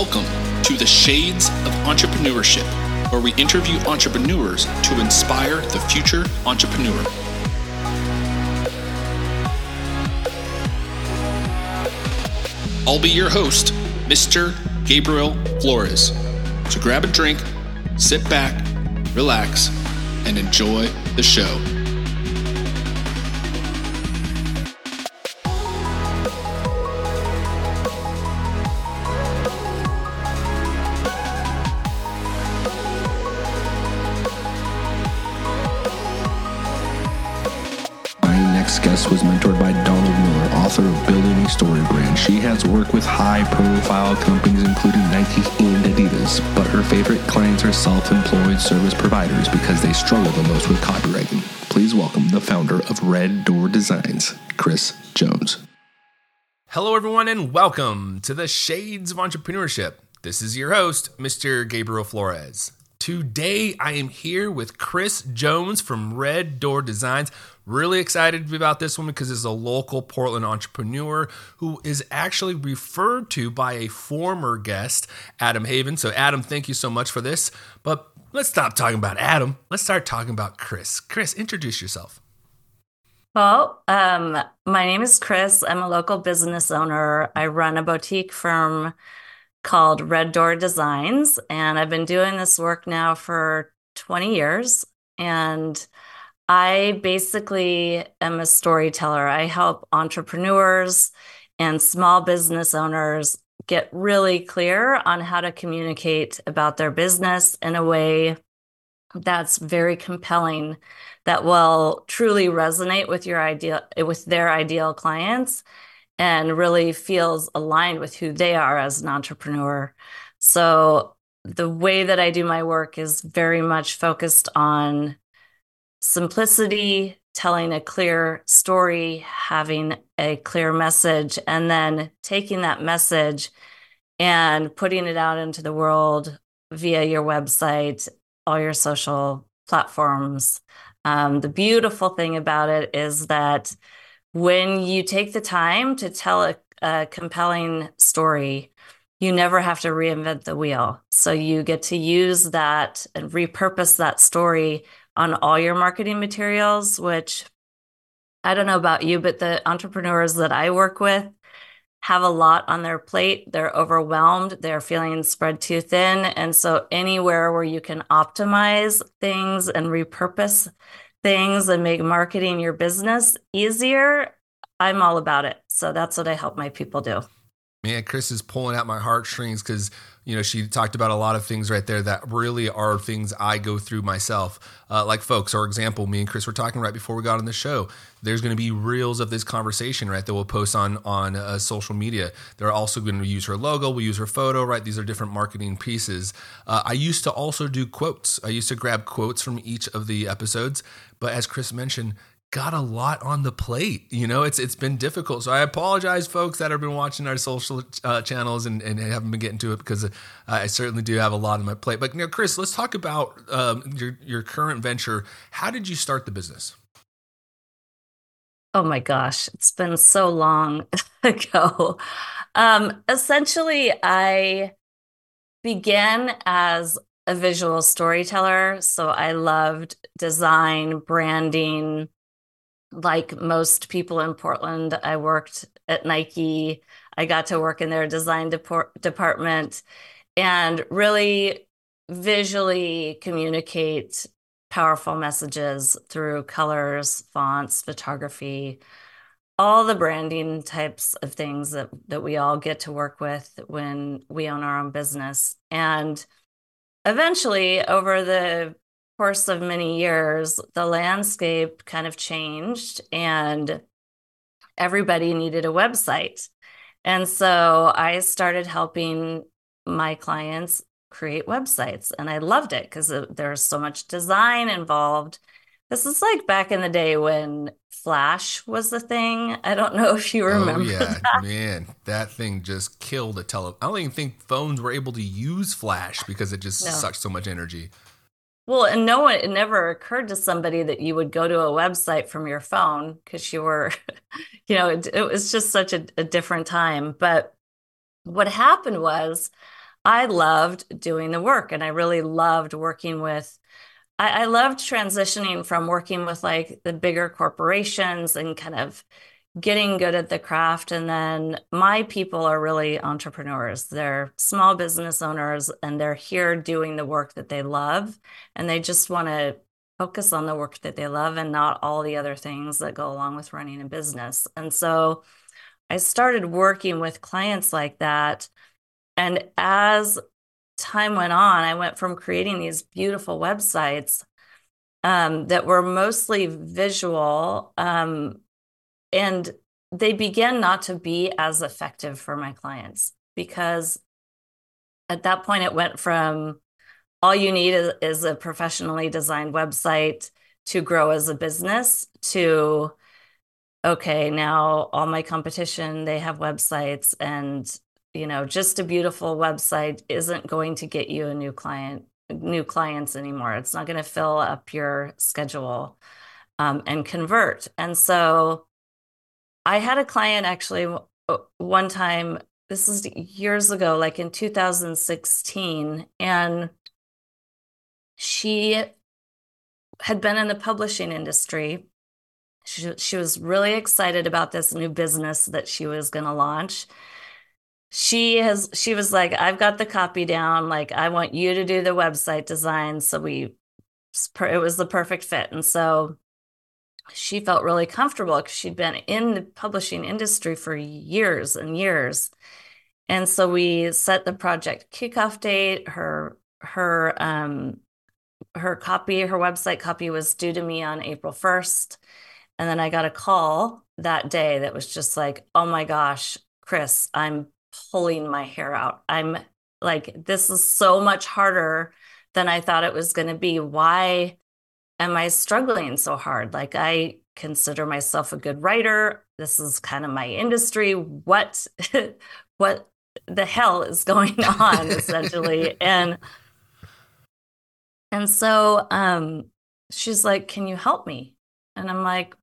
Welcome to the Shades of Entrepreneurship, where we interview entrepreneurs to inspire the future entrepreneur. I'll be your host, Mr. Gabriel Flores. So grab a drink, sit back, relax, and enjoy the show. Guest was mentored by Donald Miller, author of Building a Story Brand. She has worked with high-profile companies including Nike and Adidas, but her favorite clients are self-employed service providers because they struggle the most with copywriting. Please welcome the founder of Red Door Designs, Chris Jones. Hello, everyone, and welcome to the Shades of Entrepreneurship. This is your host, Mr. Gabriel Flores. Today, I am here with Chris Jones from Red Door Designs. Really excited about this one because it's a local Portland entrepreneur who is actually referred to by a former guest, Adam Haven. So Adam, thank you so much for this. But let's stop talking about Adam. Let's start talking about Chris. Chris, introduce yourself. Well, my name is Chris. I'm a local business owner. I run a boutique firm called Red Door Designs, and I've been doing this work now for 20 years. And I basically am a storyteller. I help entrepreneurs and small business owners get really clear on how to communicate about their business in a way that's very compelling, that will truly resonate with their ideal clients and really feels aligned with who they are as an entrepreneur. So the way that I do my work is very much focused on simplicity, telling a clear story, having a clear message, and then taking that message and putting it out into the world via your website, all your social platforms. The beautiful thing about it is that when you take the time to tell a compelling story, you never have to reinvent the wheel. So you get to use that and repurpose that story on all your marketing materials, which I don't know about you, but the entrepreneurs that I work with have a lot on their plate. They're overwhelmed. They're feeling spread too thin. And so anywhere where you can optimize things and repurpose things and make marketing your business easier, I'm all about it. So that's what I help my people do. Man, Chris is pulling out my heartstrings because, she talked about a lot of things right there that really are things I go through myself. Like folks, for example, me and Chris were talking right before we got on the show. There's going to be reels of this conversation, right, that we'll post on social media. They're also going to use her logo. We'll use her photo, right? These are different marketing pieces. I used to also do quotes. I used to grab quotes from each of the episodes. But as Chris mentioned, got a lot on the plate. It's been difficult. So I apologize, folks that have been watching our social channels and haven't been getting to it because I certainly do have a lot on my plate. But Chris, let's talk about your current venture. How did you start the business? Oh my gosh, it's been so long ago. Essentially, I began as a visual storyteller. So I loved design, branding. Like most people in Portland, I worked at Nike. I got to work in their design department and really visually communicate powerful messages through colors, fonts, photography, all the branding types of things that we all get to work with when we own our own business. And eventually, over the course of many years, the landscape kind of changed and everybody needed a website. And so I started helping my clients create websites, and I loved it because there's so much design involved. This is like back in the day when Flash was the thing. I don't know if you remember. Oh yeah, that. Man, that thing just killed a I don't even think phones were able to use Flash because it just sucked so much energy. Well, and it never occurred to somebody that you would go to a website from your phone because you were, it was just such a different time. But what happened was I loved doing the work, and I really loved working with, I loved transitioning from working with like the bigger corporations and kind of getting good at the craft. And then my people are really entrepreneurs. They're small business owners and they're here doing the work that they love. And they just want to focus on the work that they love and not all the other things that go along with running a business. And so I started working with clients like that. And as time went on, I went from creating these beautiful websites that were mostly visual, and they began not to be as effective for my clients because at that point it went from all you need is a professionally designed website to grow as a business to, okay, now all my competition, they have websites and, just a beautiful website isn't going to get you a new clients anymore. It's not going to fill up your schedule, and convert. And so I had a client actually one time, this is years ago, like in 2016, and she had been in the publishing industry. She was really excited about this new business that she was going to launch. She was like, I've got the copy down. Like, I want you to do the website design. So it was the perfect fit. And so she felt really comfortable because she'd been in the publishing industry for years and years. And so we set the project kickoff date. Her website copy was due to me on April 1st. And then I got a call that day that was just like, oh my gosh, Chris, I'm pulling my hair out. I'm like, this is so much harder than I thought it was going to be. Why am I struggling so hard? Like, I consider myself a good writer. This is kind of my industry. What, what the hell is going on, essentially? And so she's like, can you help me? And I'm like,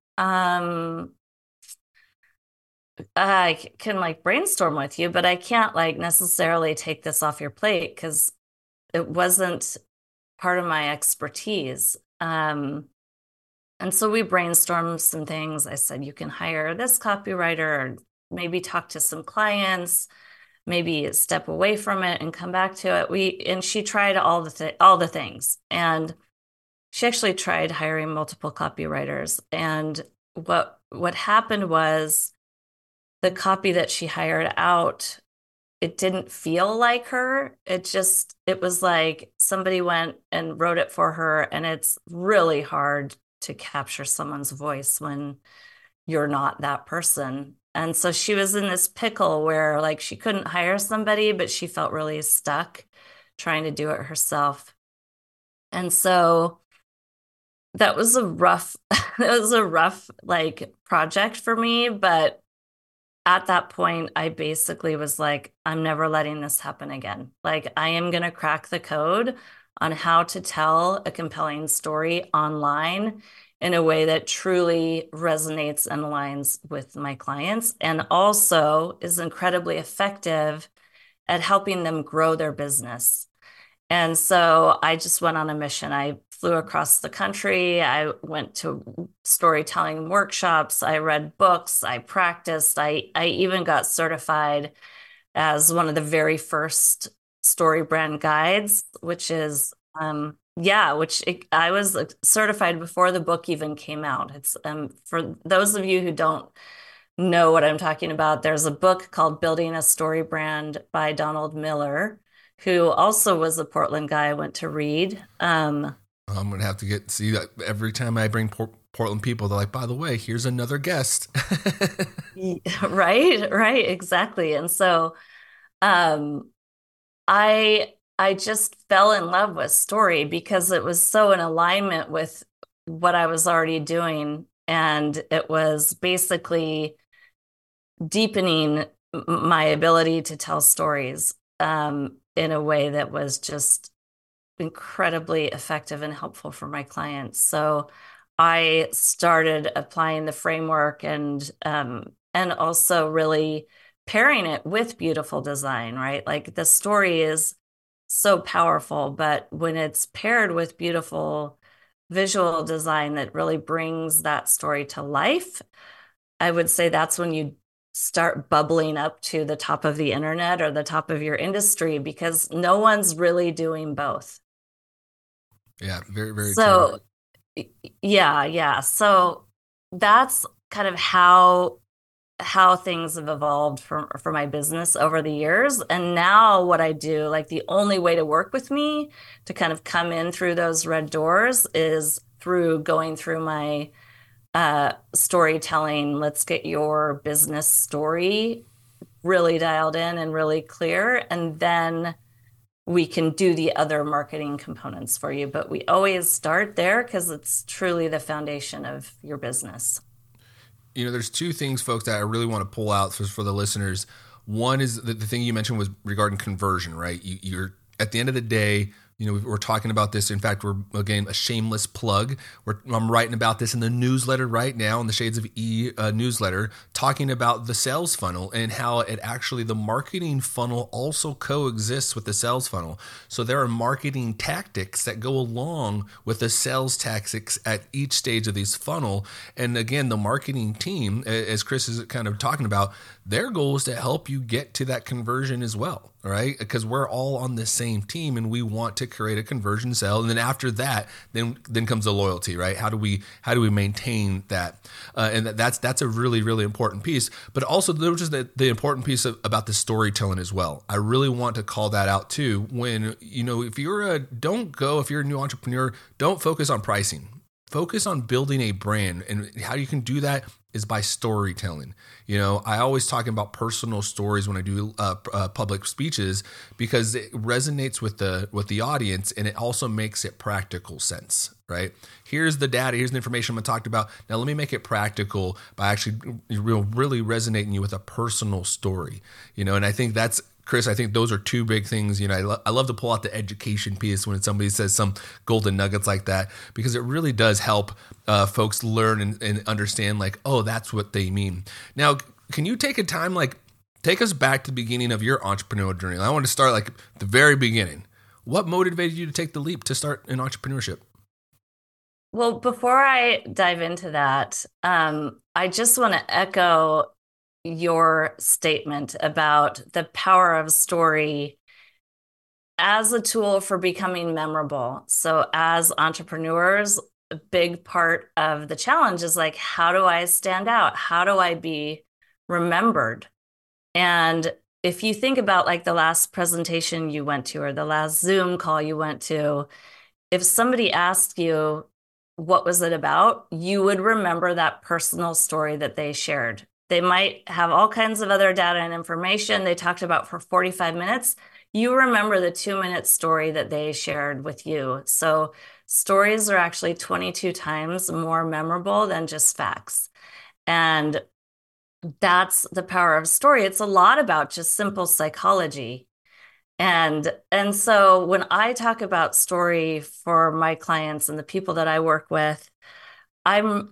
I can like brainstorm with you, but I can't like necessarily take this off your plate because it wasn't part of my expertise. And so we brainstormed some things. I said, you can hire this copywriter or maybe talk to some clients, maybe step away from it and come back to it. And she tried all the things. And she actually tried hiring multiple copywriters. And what happened was the copy that she hired out, it didn't feel like her. It was like somebody went and wrote it for her. And it's really hard to capture someone's voice when you're not that person. And so she was in this pickle where like she couldn't hire somebody, but she felt really stuck trying to do it herself. And so that was a rough like project for me, but at that point, I basically was like, I'm never letting this happen again. Like, I am going to crack the code on how to tell a compelling story online in a way that truly resonates and aligns with my clients and also is incredibly effective at helping them grow their business. And so I just went on a mission. I flew across the country. I went to storytelling workshops. I read books. I practiced. I even got certified as one of the very first story brand guides, which is, I was certified before the book even came out. It's for those of you who don't know what I'm talking about, there's a book called Building a Story Brand by Donald Miller, who also was a Portland guy I went to read. I'm going to have to see that every time I bring Portland people, they're like, by the way, here's another guest. Right, exactly. And so I just fell in love with story because it was so in alignment with what I was already doing. And it was basically deepening my ability to tell stories in a way that was just incredibly effective and helpful for my clients. So I started applying the framework and also really pairing it with beautiful design, right? Like the story is so powerful, but when it's paired with beautiful visual design that really brings that story to life, I would say that's when you start bubbling up to the top of the internet or the top of your industry, because no one's really doing both. Yeah, very, very So, true. yeah. So that's kind of how things have evolved for my business over the years. And now what I do, like the only way to work with me to kind of come in through those red doors is through going through my storytelling. Let's get your business story really dialed in and really clear, and then we can do the other marketing components for you. But we always start there because it's truly the foundation of your business. There's two things, folks, that I really want to pull out for the listeners. One is the thing you mentioned was regarding conversion, right? You're at the end of the day, we're talking about this. In fact, we're, again, a shameless plug. I'm writing about this in the newsletter right now, in the Shades of E newsletter, talking about the sales funnel and how it actually, the marketing funnel also coexists with the sales funnel. So there are marketing tactics that go along with the sales tactics at each stage of this funnel. And again, the marketing team, as Chris is kind of talking about, their goal is to help you get to that conversion as well, right? Because we're all on the same team and we want to create a conversion sale. And then after that, then comes the loyalty, right? How do we maintain that? And that's a really, really important piece. But also there was just the important piece about the storytelling as well. I really want to call that out too. When, if you're a new entrepreneur, don't focus on pricing. Focus on building a brand, and how you can do that is by storytelling. I always talk about personal stories when I do public speeches, because it resonates with the audience, and it also makes it practical sense, right? Here's the data, here's the information I'm talked about. Now let me make it practical by actually really resonating you with a personal story. And I think that's, Chris, I think those are two big things. I love to pull out the education piece when somebody says some golden nuggets like that, because it really does help folks learn and understand, like, oh, that's what they mean. Now, can you take take us back to the beginning of your entrepreneurial journey? I want to start like the very beginning. What motivated you to take the leap to start in entrepreneurship? Well, before I dive into that, I just want to echo your statement about the power of story as a tool for becoming memorable. So as entrepreneurs, a big part of the challenge is like, how do I stand out? How do I be remembered? And if you think about like the last presentation you went to or the last Zoom call you went to, if somebody asked you, what was it about? You would remember that personal story that they shared. They might have all kinds of other data and information they talked about for 45 minutes. You remember the 2-minute story that they shared with you. So stories are actually 22 times more memorable than just facts. And that's the power of story. It's a lot about just simple psychology. And so when I talk about story for my clients and the people that I work with, I'm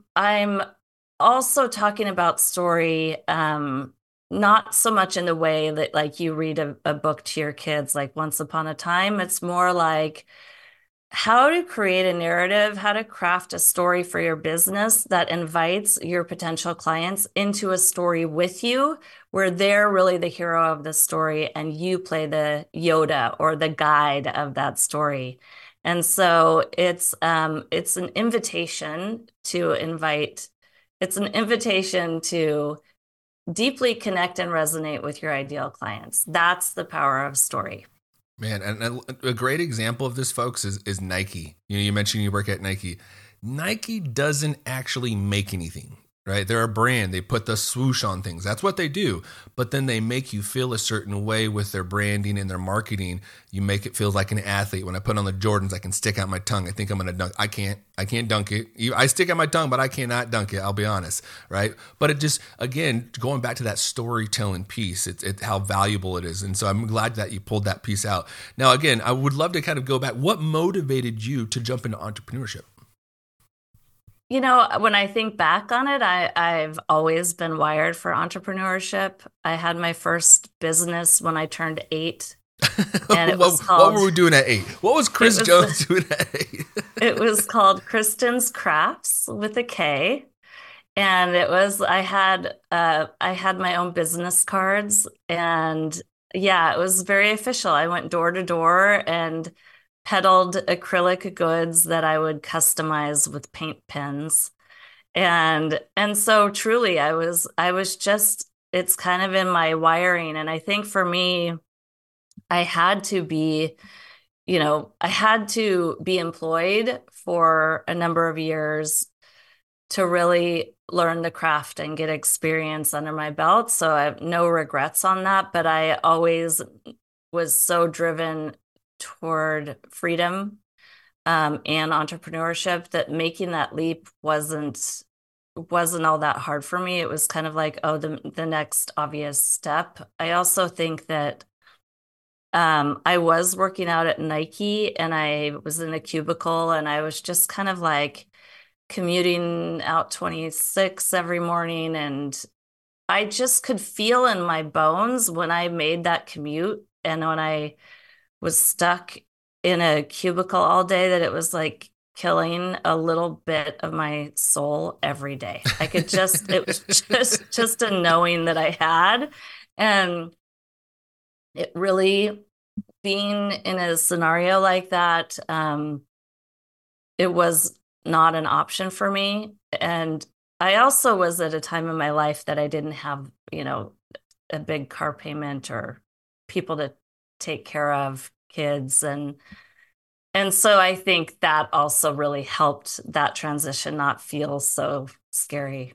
also talking about story, not so much in the way that like you read a book to your kids, like Once Upon a Time. It's more like how to create a narrative, how to craft a story for your business that invites your potential clients into a story with you, where they're really the hero of the story and you play the Yoda or the guide of that story. And so it's an invitation to deeply connect and resonate with your ideal clients. That's the power of story. Man, and a great example of this, folks, is Nike. You mentioned you work at Nike. Nike doesn't actually make anything, right? They're a brand. They put the swoosh on things. That's what they do. But then they make you feel a certain way with their branding and their marketing. You make it feel like an athlete. When I put on the Jordans, I can stick out my tongue. I think I'm going to dunk. I can't dunk it. I stick out my tongue, but I cannot dunk it. I'll be honest, right? But it just, again, going back to that storytelling piece, it's how valuable it is. And so I'm glad that you pulled that piece out. Now, again, I would love to kind of go back. What motivated you to jump into entrepreneurship? When I think back on it, I've always been wired for entrepreneurship. I had my first business when I turned 8, and it was What called were we doing at 8? What was Chris it Jones was doing at 8? it was called Kristen's Crafts with a K. And I had my own business cards, and yeah, it was very official. I went door to door and peddled acrylic goods that I would customize with paint pens. And so truly I was just, it's kind of in my wiring. And I think for me, I had to be, I had to be employed for a number of years to really learn the craft and get experience under my belt. So I have no regrets on that, but I always was so driven toward freedom, and entrepreneurship, that making that leap wasn't all that hard for me. It was kind of like, oh, the next obvious step. I also think that I was working out at Nike, and I was in a cubicle, and I was just kind of like commuting out 26 every morning, and I just could feel in my bones when I made that commute and when I was stuck in a cubicle all day, that it was like killing a little bit of my soul every day. I could just, it was just a knowing that I had. And it really, being in a scenario like that, it was not an option for me. And I also was at a time in my life that I didn't have, a big car payment or people to take care of, kids. And so I think that also really helped that transition not feel so scary.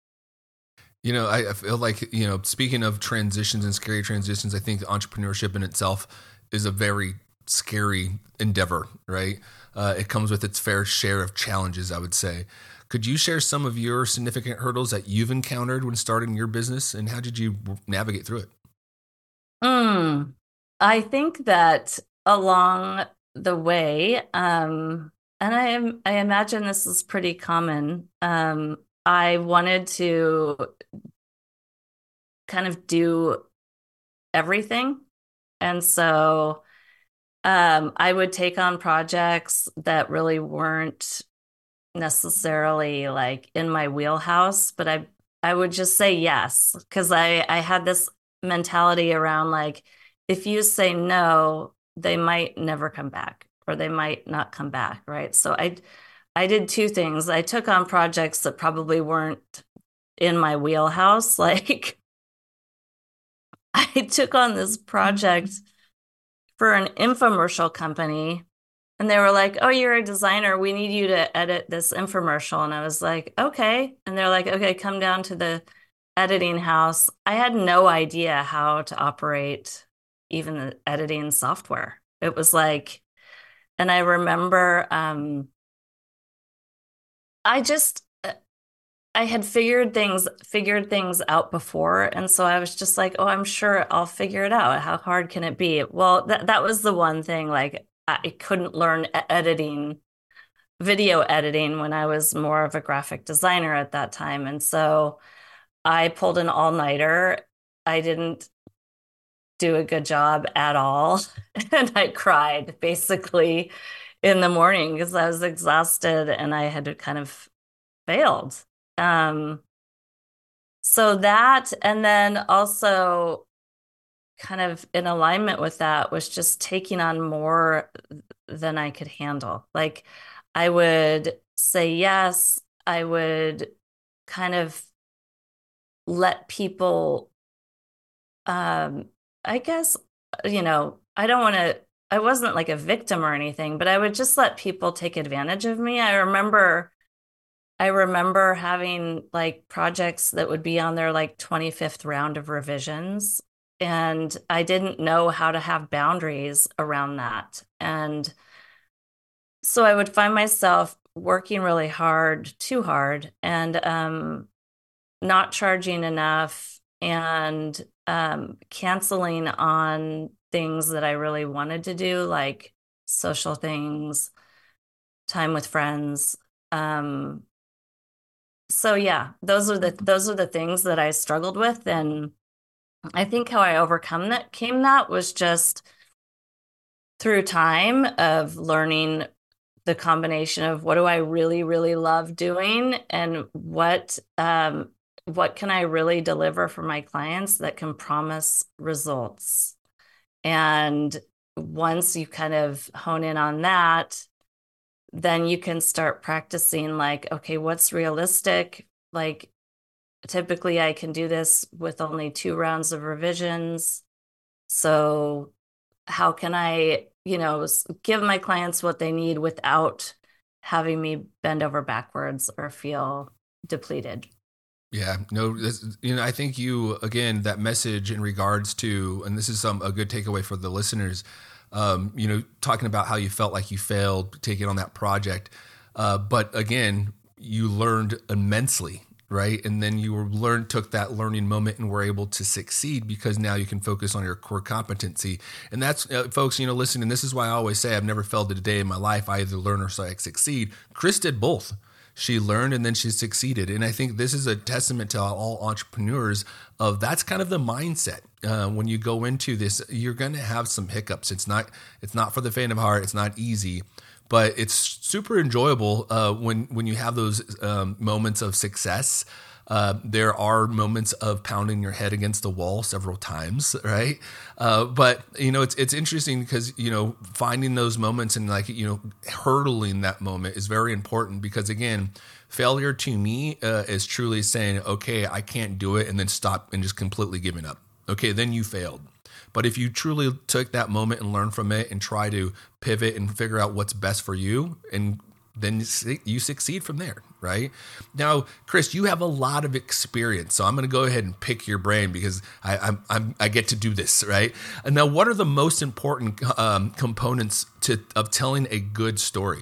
I feel like, speaking of transitions and scary transitions, I think entrepreneurship in itself is a very scary endeavor, right? It comes with its fair share of challenges, I would say. Could you share some of your significant hurdles that you've encountered when starting your business, and how did you navigate through it? I think that along the way, and I imagine this is pretty common. I wanted to kind of do everything, and so I would take on projects that really weren't necessarily like in my wheelhouse, but I would just say yes, because I had this mentality around like, if you say no, they might never come back, or they might not come back, right? So I did two things. I took on projects that probably weren't in my wheelhouse. Like I took on this project for an infomercial company, and they were like, "Oh, you're a designer. We need you to edit this infomercial." And I was like, "Okay." And they're like, "Okay, come down to the editing house." I had no idea how to operate even the editing software. It was like, and I remember I just I had figured things out before, and so I was just like, "Oh, I'm sure I'll figure it out. How hard can it be?" Well, that was the one thing. Like, I couldn't learn editing, video editing, when I was more of a graphic designer at that time, and so I pulled an all-nighter. I didn't do a good job at all, and I cried basically in the morning because I was exhausted and I had kind of failed. Um, So that, and then also kind of in alignment with that, was just taking on more than I could handle. Like I would say yes, I would kind of let people, I guess, I don't want to, I wasn't like a victim or anything, but I would just let people take advantage of me. I remember having like projects that would be on their like 25th round of revisions, and I didn't know how to have boundaries around that. And so I would find myself working really hard, too hard, and not charging enough, and canceling on things that I really wanted to do, like social things, time with friends. So yeah, those are the things that I struggled with, and I think how I overcome that came that was just through time of learning the combination of what do I really, really love doing and what can I really deliver for my clients that can promise results. And once you kind of hone in on that, then you can start practicing like, okay, what's realistic? Like typically I can do this with only 2 rounds of revisions. So how can I, give my clients what they need without having me bend over backwards or feel depleted? Yeah, no, I think again, that message in regards to, and this is a good takeaway for the listeners, talking about how you felt like you failed taking on that project. But again, you learned immensely, right? And then took that learning moment and were able to succeed because now you can focus on your core competency. And that's, folks, listening, this is why I always say I've never failed a day in my life. I either learn or succeed. Chris did both. She learned and then she succeeded. And I think this is a testament to all entrepreneurs of that's kind of the mindset. When you go into this, you're going to have some hiccups. It's not for the faint of heart. It's not easy, but it's super enjoyable when you have those moments of success. There are moments of pounding your head against the wall several times, right? But it's interesting because finding those moments and hurdling that moment is very important because again, failure to me is truly saying, okay, I can't do it, and then stop and just completely giving up. Okay, then you failed. But if you truly took that moment and learn from it and try to pivot and figure out what's best for you, and then you succeed from there, right? Now, Chris, you have a lot of experience, so I'm going to go ahead and pick your brain because I get to do this, right? And now, what are the most important components of telling a good story?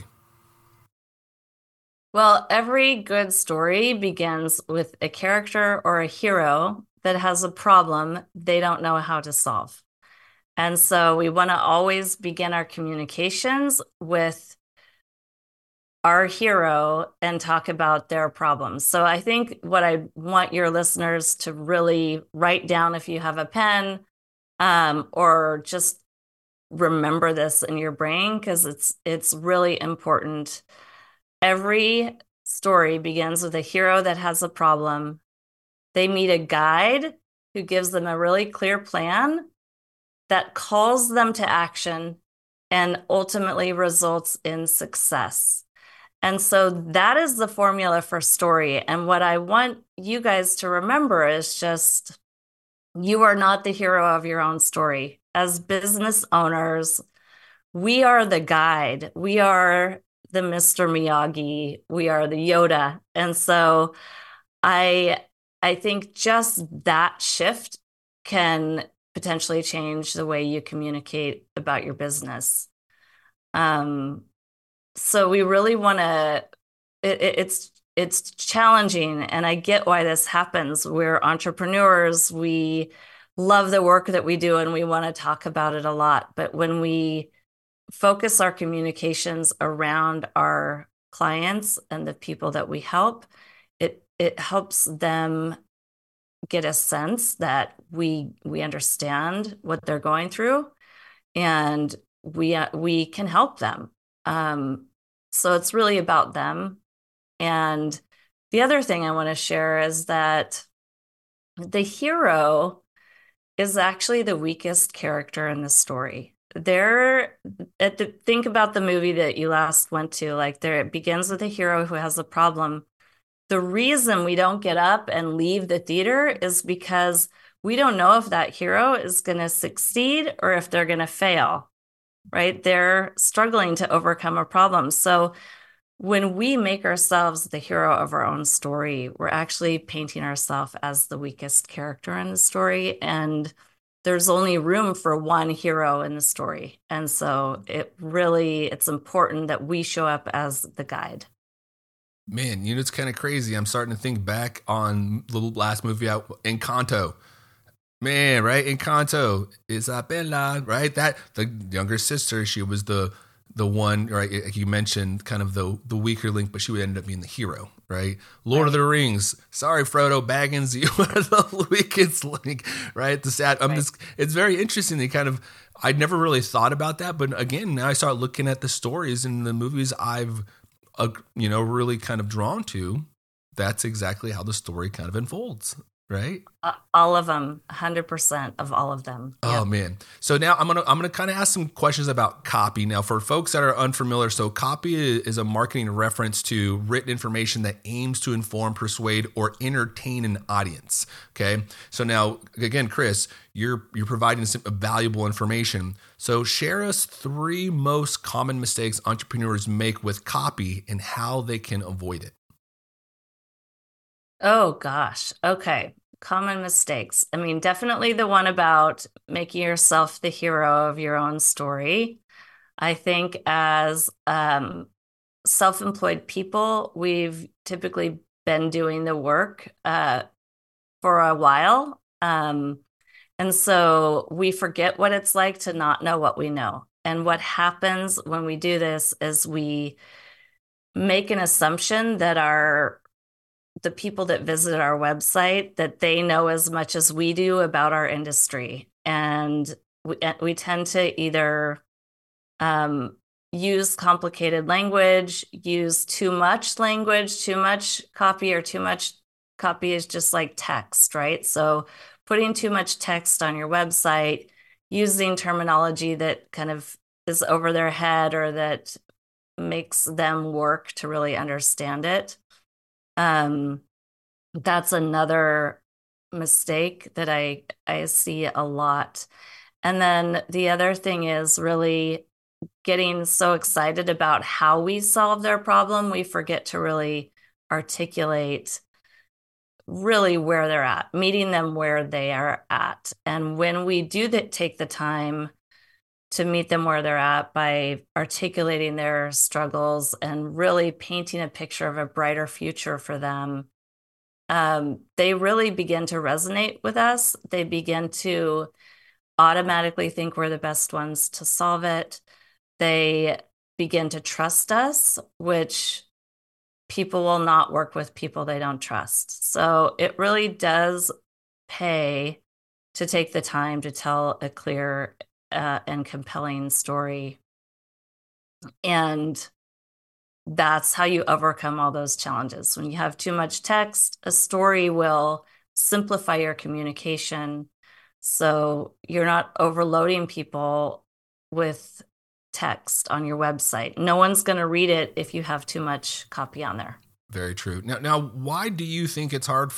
Well, every good story begins with a character or a hero that has a problem they don't know how to solve. And so we want to always begin our communications with our hero and talk about their problems. So I think what I want your listeners to really write down if you have a pen, or just remember this in your brain because it's really important. Every story begins with a hero that has a problem. They meet a guide who gives them a really clear plan that calls them to action and ultimately results in success. And so that is the formula for story. And what I want you guys to remember is just you are not the hero of your own story. As business owners, we are the guide. We are the Mr. Miyagi. We are the Yoda. And so I think just that shift can potentially change the way you communicate about your business. So we really want to, it's challenging, and I get why this happens. We're entrepreneurs. We love the work that we do, and we want to talk about it a lot. But when we focus our communications around our clients and the people that we help, it helps them get a sense that we understand what they're going through, and we can help them. So it's really about them. And the other thing I want to share is that the hero is actually the weakest character in the story. Think about the movie that you last went to. It begins with a hero who has a problem. The reason we don't get up and leave the theater is because we don't know if that hero is going to succeed or if they're going to fail, right? They're struggling to overcome a problem. So when we make ourselves the hero of our own story, we're actually painting ourselves as the weakest character in the story. And there's only room for one hero in the story. And so it's important that we show up as the guide. Man, it's kind of crazy. I'm starting to think back on the last movie out, Encanto. Man, right? Encanto, Isabella, right? That the younger sister, she was the the one, right? Like you mentioned, kind of the weaker link, but she would end up being the hero, right? Lord of the Rings. Sorry, Frodo Baggins, you are the weakest link, right? It's very interesting. I'd never really thought about that, but again, now I start looking at the stories and the movies I've, really kind of drawn to. That's exactly how the story kind of unfolds. Right? All of them, 100% of all of them. Oh yep. Man. So now I'm gonna kind of ask some questions about copy. Now, for folks that are unfamiliar, so copy is a marketing reference to written information that aims to inform, persuade, or entertain an audience. Okay. So now, again, Chris, you're providing some valuable information. So share us 3 most common mistakes entrepreneurs make with copy and how they can avoid it. Oh gosh. Okay. Common mistakes. I mean, definitely the one about making yourself the hero of your own story. I think as self-employed people, we've typically been doing the work for a while. And so we forget what it's like to not know what we know. And what happens when we do this is we make an assumption that the people that visit our website, that they know as much as we do about our industry. And we tend to either use complicated language, use too much language, too much copy, or too much copy is just like text, right? So putting too much text on your website, using terminology that kind of is over their head or that makes them work to really understand it. That's another mistake that I see a lot. And then the other thing is really getting so excited about how we solve their problem, we forget to really articulate really where they're at, meeting them where they are at. And when we do take the time to meet them where they're at by articulating their struggles and really painting a picture of a brighter future for them, they really begin to resonate with us. They begin to automatically think we're the best ones to solve it. They begin to trust us, which people will not work with people they don't trust. So it really does pay to take the time to tell a clear and compelling story. And that's how you overcome all those challenges. When you have too much text, a story will simplify your communication. So you're not overloading people with text on your website. No one's going to read it if you have too much copy on there. Very true. Now, why do you think it's hard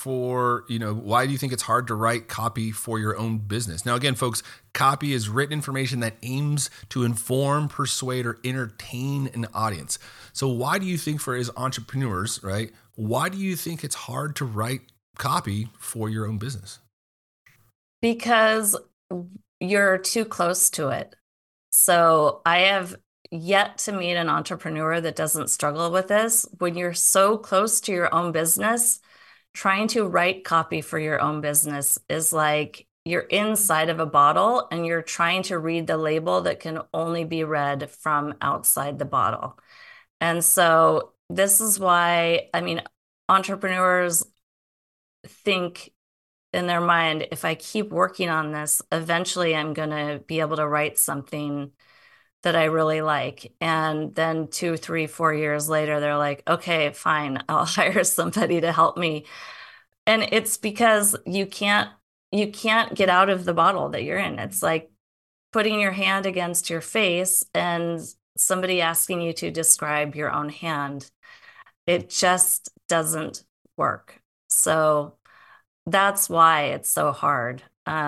to write copy for your own business? Now, again, folks, copy is written information that aims to inform, persuade, or entertain an audience. So why do you think, as entrepreneurs, right, why do you think it's hard to write copy for your own business? Because you're too close to it. So I have yet to meet an entrepreneur that doesn't struggle with this. When you're so close to your own business, trying to write copy for your own business is like you're inside of a bottle and you're trying to read the label that can only be read from outside the bottle. And so this is why, entrepreneurs think in their mind, if I keep working on this, eventually I'm going to be able to write something that I really like. And then 2, 3, 4 years later, they're like, okay, fine, I'll hire somebody to help me. And it's because you can't get out of the bottle that you're in. It's like putting your hand against your face and somebody asking you to describe your own hand. It just doesn't work. So that's why it's so hard.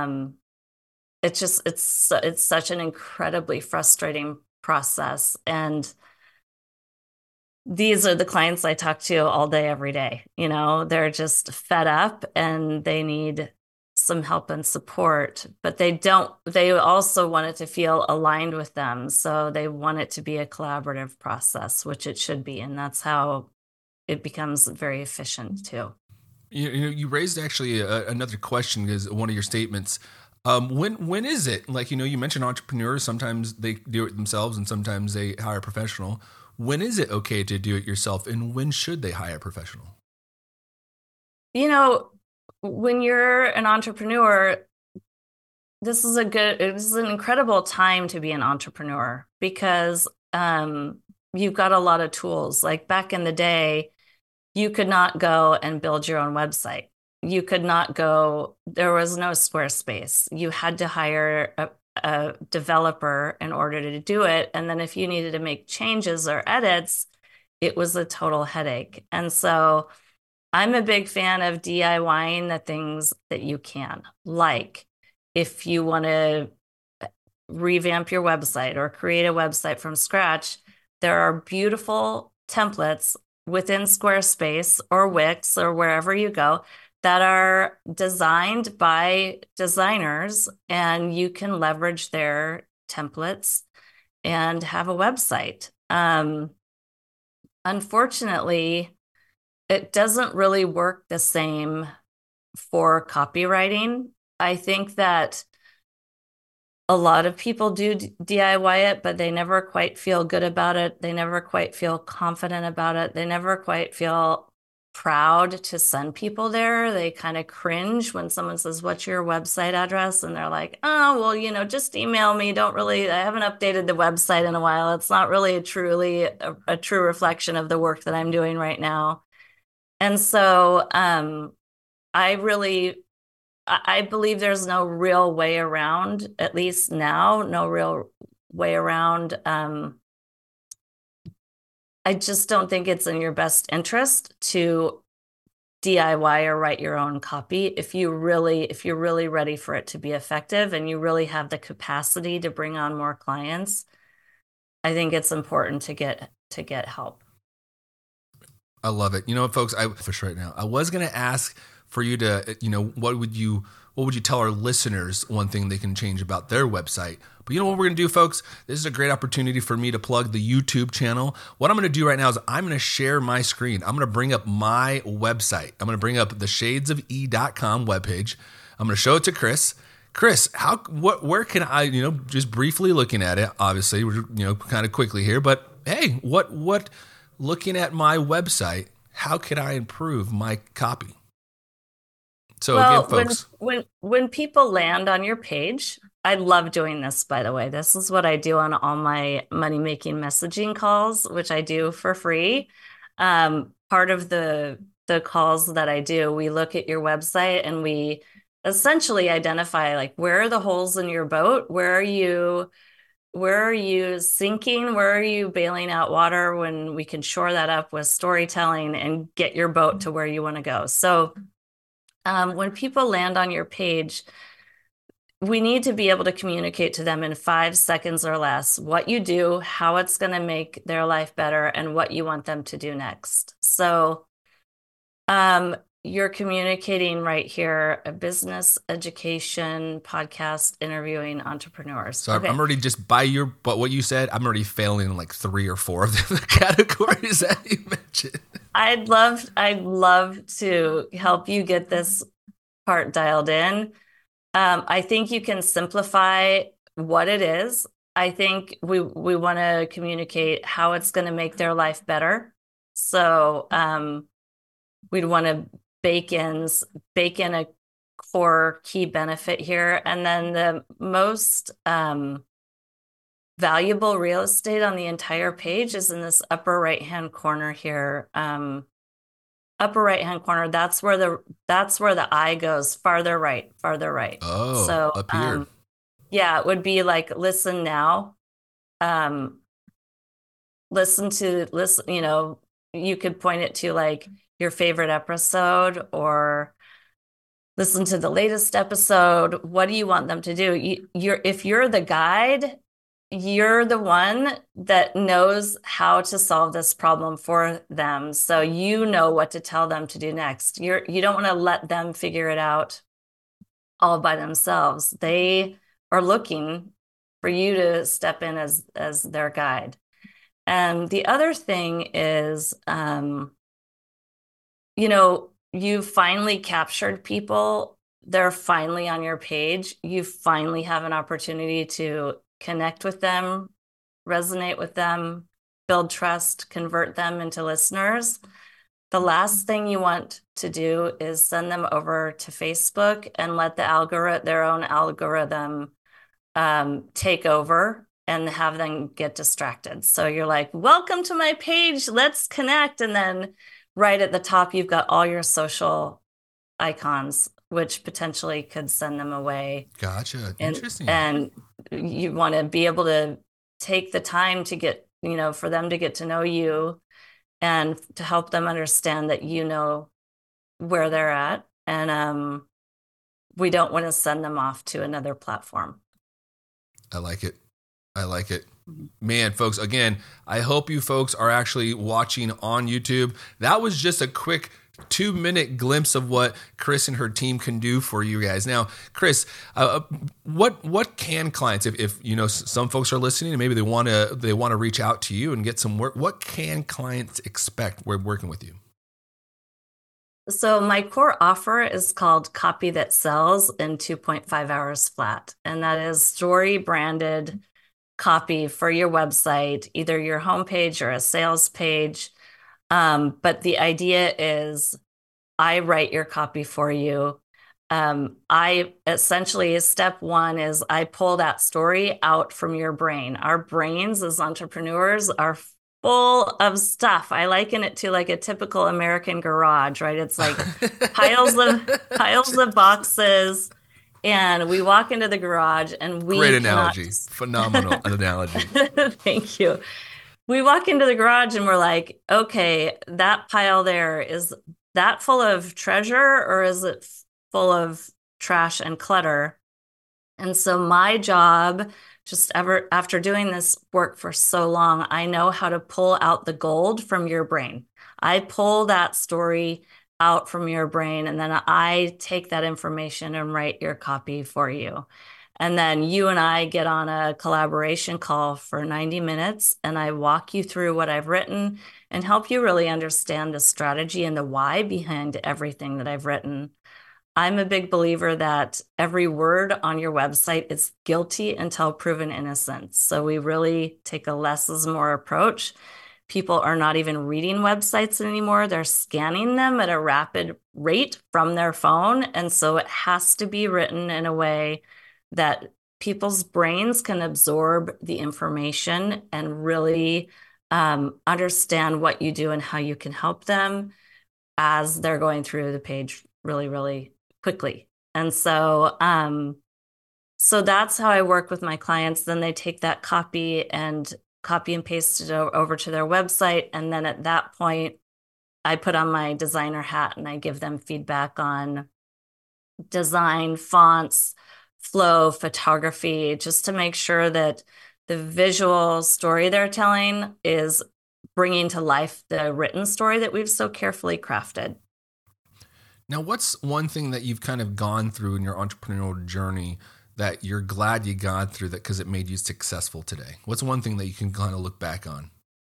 It's such an incredibly frustrating process. And these are the clients I talk to all day, every day. They're just fed up and they need some help and support, but they also want it to feel aligned with them. So they want it to be a collaborative process, which it should be. And that's how it becomes very efficient too. You raised actually another question, because one of your statements, When is it? Like, you mentioned entrepreneurs, sometimes they do it themselves and sometimes they hire a professional. When is it okay to do it yourself, and when should they hire a professional? When you're an entrepreneur, this is an incredible time to be an entrepreneur because you've got a lot of tools. Like back in the day, you could not go and build your own website. You could not go, there was no Squarespace. You had to hire a developer in order to do it. And then if you needed to make changes or edits, it was a total headache. And so I'm a big fan of DIYing the things that you can. Like if you want to revamp your website or create a website from scratch, there are beautiful templates within Squarespace or Wix or wherever you go that are designed by designers, and you can leverage their templates and have a website. Unfortunately, it doesn't really work the same for copywriting. I think that a lot of people do DIY it, but they never quite feel good about it. They never quite feel confident about it. They never quite feel proud to send people there. They kind of cringe when someone says, "What's your website address?" And they're like, "Oh, well, just email me. I haven't updated the website in a while. It's not really a true reflection of the work that I'm doing right now." And so I believe there's no real way around, at least now, no real way around. I just don't think it's in your best interest to DIY or write your own copy if you're really ready for it to be effective and you really have the capacity to bring on more clients. I think it's important to get help. I love it. Folks, for sure right now, I was going to ask for you to, what would you tell our listeners one thing they can change about their website? But you know what we're going to do, folks? This is a great opportunity for me to plug the YouTube channel. What I'm going to do right now is I'm going to share my screen. I'm going to bring up my website. I'm going to bring up the shadesofe.com webpage. I'm going to show it to Chris. Chris, where can I, just briefly looking at it, obviously, we're, kind of quickly here, but hey, looking at my website, how could I improve my copy? So again, folks, when people land on your page, I love doing this, by the way. This is what I do on all my money-making messaging calls, which I do for free. Part of the calls that I do, we look at your website and we essentially identify like where are the holes in your boat? Where are you sinking? Where are you bailing out water? When we can shore that up with storytelling and get your boat to where you want to go. So when people land on your page, we need to be able to communicate to them in 5 seconds or less what you do, how it's going to make their life better, and what you want them to do next. So you're communicating right here, a business education podcast interviewing entrepreneurs. So okay. I'm already but what you said, I'm already failing in like 3 or 4 of the categories that you mentioned. I'd love to help you get this part dialed in. I think you can simplify what it is. I think we want to communicate how it's going to make their life better. So we'd want to bake in a core key benefit here. And then the most valuable real estate on the entire page is in this upper right-hand corner here. Upper right-hand corner, that's where the eye goes, farther right. Oh, so up here. Yeah, it would be like listen now. Listen, you could point it to like your favorite episode or listen to the latest episode. What do you want them to do? If you're the guide, you're the one that knows how to solve this problem for them. So you know what to tell them to do next. You don't want to let them figure it out all by themselves. They are looking for you to step in as their guide. And the other thing is, you finally captured people they're finally on your page, you finally have an opportunity to connect with them, resonate with them, build trust, convert them into listeners. The last thing you want to do is send them over to Facebook and let their own algorithm take over and have them get distracted. So you're like, welcome to my page, let's connect. And then right at the top, you've got all your social icons, which potentially could send them away. Gotcha. Interesting. And you want to be able to take the time to get, for them to get to know you and to help them understand that you know where they're at. And we don't want to send them off to another platform. I like it. Man, folks, again, I hope you folks are actually watching on YouTube. That was just a quick 2-minute glimpse of what Chris and her team can do for you guys. Now, Chris, what can clients, if some folks are listening and maybe they want to reach out to you and get some work, what can clients expect when working with you? So my core offer is called Copy That Sells in 2.5 hours flat. And that is story branded copy for your website, either your homepage or a sales page. But the idea is I write your copy for you. I essentially, step one is I pull that story out from your brain. Our brains as entrepreneurs are full of stuff. I liken it to like a typical American garage, right? It's like piles of boxes. And we walk into the garage and we Great analogy. Phenomenal analogy. Thank you. We walk into the garage and we're like, okay, that pile there, is that full of treasure or is it full of trash and clutter? And so my job, after doing this work for so long, I know how to pull out the gold from your brain. I pull that story out from your brain, and then I take that information and write your copy for you. And then you and I get on a collaboration call for 90 minutes, and I walk you through what I've written and help you really understand the strategy and the why behind everything that I've written. I'm a big believer that every word on your website is guilty until proven innocent. So we really take a less is more approach. People are not even reading websites anymore. They're scanning them at a rapid rate from their phone. And so it has to be written in a way that people's brains can absorb the information and really understand what you do and how you can help them as they're going through the page really, really quickly. And so that's how I work with my clients. Then they take that copy and paste it over to their website. And then at that point, I put on my designer hat and I give them feedback on design, fonts, flow, photography, just to make sure that the visual story they're telling is bringing to life the written story that we've so carefully crafted. Now, what's one thing that you've kind of gone through in your entrepreneurial journey that you're glad you got through that because it made you successful today? What's one thing that you can kind of look back on?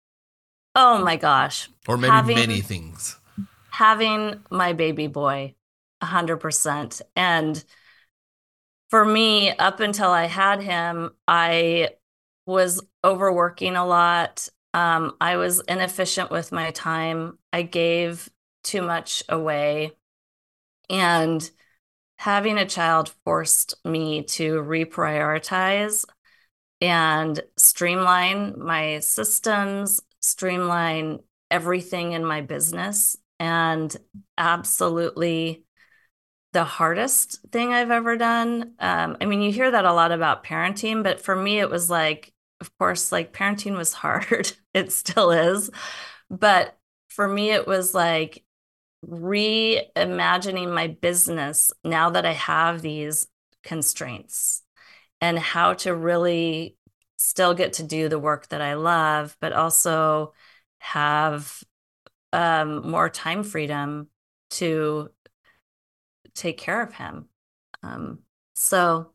Oh my gosh. Or maybe many things. Having my baby boy, 100%. And for me, up until I had him, I was overworking a lot. I was inefficient with my time. I gave too much away. And having a child forced me to reprioritize and streamline my systems, streamline everything in my business. And absolutely the hardest thing I've ever done. I mean, you hear that a lot about parenting, but for me, it was like, of course, like parenting was hard. It still is. But for me, it was like reimagining my business now that I have these constraints and how to really still get to do the work that I love, but also have more time freedom to take care of him. So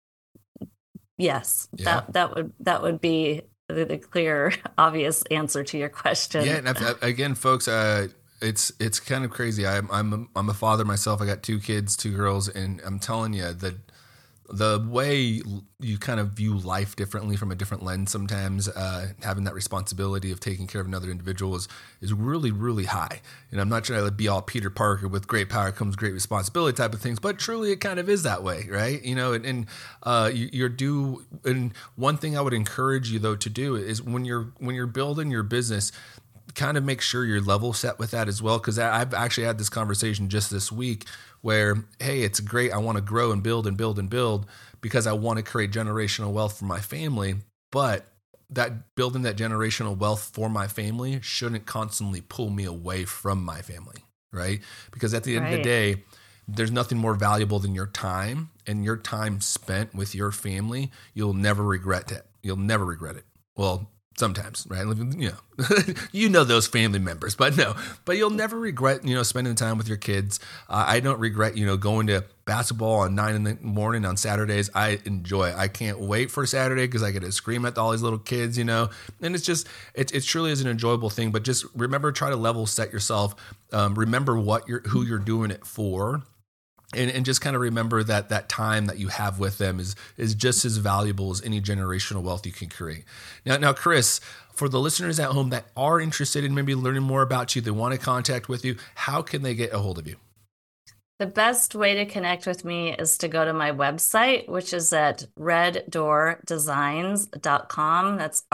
yes, yeah. that would be the clear, obvious answer to your question. Yeah. And again, folks, it's kind of crazy. I'm a father myself. I got 2 kids, 2 girls, and I'm telling you that the way you kind of view life differently from a different lens sometimes, having that responsibility of taking care of another individual is really, really high. And I'm not trying to be all Peter Parker with great power comes great responsibility type of things, but truly it kind of is that way, right? And you're due. And one thing I would encourage you though to do is when you're building your business, kind of make sure you're level set with that as well. Because I've actually had this conversation just this week where, hey, it's great. I want to grow and build and build and build because I want to create generational wealth for my family. But that building that generational wealth for my family shouldn't constantly pull me away from my family, right? Because at the end of the day, there's nothing more valuable than your time, and your time spent with your family, you'll never regret it. You'll never regret it. Well, sometimes, right? You know those family members, but you'll never regret, spending time with your kids. I don't regret, going to basketball on 9 in the morning on Saturdays. I enjoy it. I can't wait for Saturday because I get to scream at all these little kids, and it's just, it truly is an enjoyable thing, but just remember, try to level set yourself. Remember who you're doing it for. And just kind of remember that time that you have with them is just as valuable as any generational wealth you can create. Now, Chris, for the listeners at home that are interested in maybe learning more about you, they want to contact with you, how can they get a hold of you? The best way to connect with me is to go to my website, which is at reddoordesigns.com. That's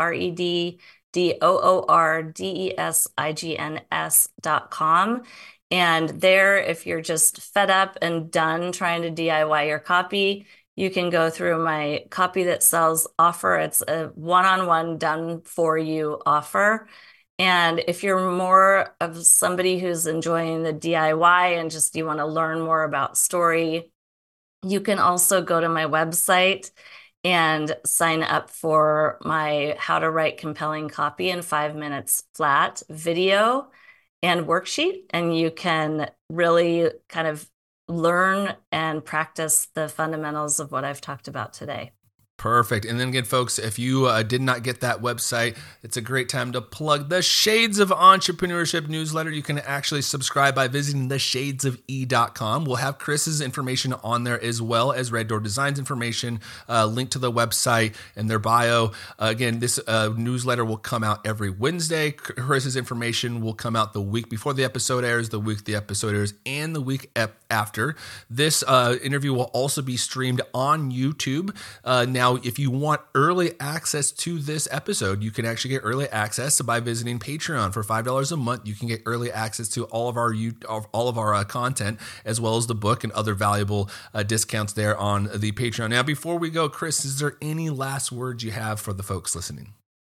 reddoordesigns.com. And there, if you're just fed up and done trying to DIY your copy, you can go through my Copy That Sells offer. It's a one-on-one done for you offer. And if you're more of somebody who's enjoying the DIY and just you want to learn more about story, you can also go to my website and sign up for my How to Write Compelling Copy in 5 Minutes Flat video and worksheet, and you can really kind of learn and practice the fundamentals of what I've talked about today. Perfect. And then again, folks, if you did not get that website, it's a great time to plug the Shades of Entrepreneurship newsletter. You can actually subscribe by visiting theshadesofe.com. We'll have Chris's information on there as well as Red Door Designs information, link to the website and their bio. Again, this newsletter will come out every Wednesday. Chris's information will come out the week before the episode airs, the week the episode airs, and the week after. This interview will also be streamed on YouTube. Now, if you want early access to this episode, you can actually get early access by visiting Patreon. For $5 a month, you can get early access to all of our content, as well as the book and other valuable discounts there on the Patreon. Now, before we go, Chris, is there any last words you have for the folks listening?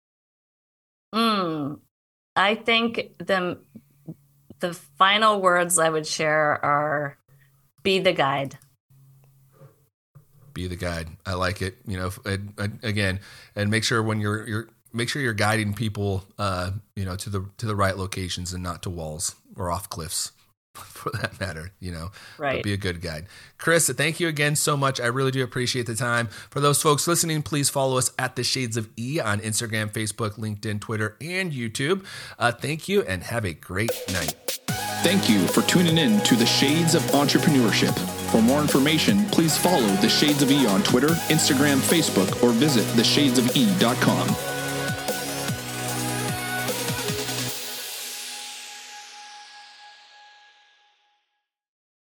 I think the final words I would share are, be the guide. Be the guide. I like it. Again, and make sure when you're guiding people, to the right locations and not to walls or off cliffs, for that matter. Right. But be a good guide. Chris, thank you again so much. I really do appreciate the time. For those folks listening, please follow us at The Shades of E on Instagram, Facebook, LinkedIn, Twitter, and YouTube. Thank you, and have a great night. Thank you for tuning in to The Shades of Entrepreneurship. For more information, please follow The Shades of E on Twitter, Instagram, Facebook, or visit theshadesofe.com.